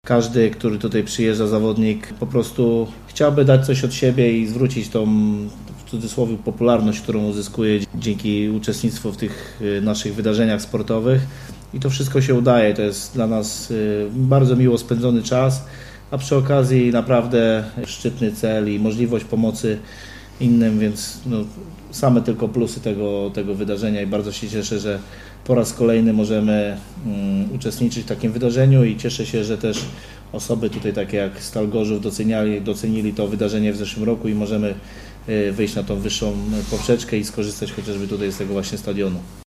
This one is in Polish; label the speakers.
Speaker 1: każdy, który tutaj przyjeżdża, zawodnik, po prostu chciałby dać coś od siebie i zwrócić tą, w cudzysłowie, popularność, którą uzyskuje dzięki uczestnictwu w tych naszych wydarzeniach sportowych. I to wszystko się udaje. To jest dla nas bardzo miło spędzony czas, a przy okazji naprawdę szczytny cel i możliwość pomocy innym, więc same tylko plusy tego wydarzenia i bardzo się cieszę, że po raz kolejny możemy uczestniczyć w takim wydarzeniu i cieszę się, że też osoby tutaj takie jak Stal Gorzów docenili to wydarzenie w zeszłym roku i możemy wyjść na tą wyższą poprzeczkę i skorzystać chociażby tutaj z tego właśnie stadionu.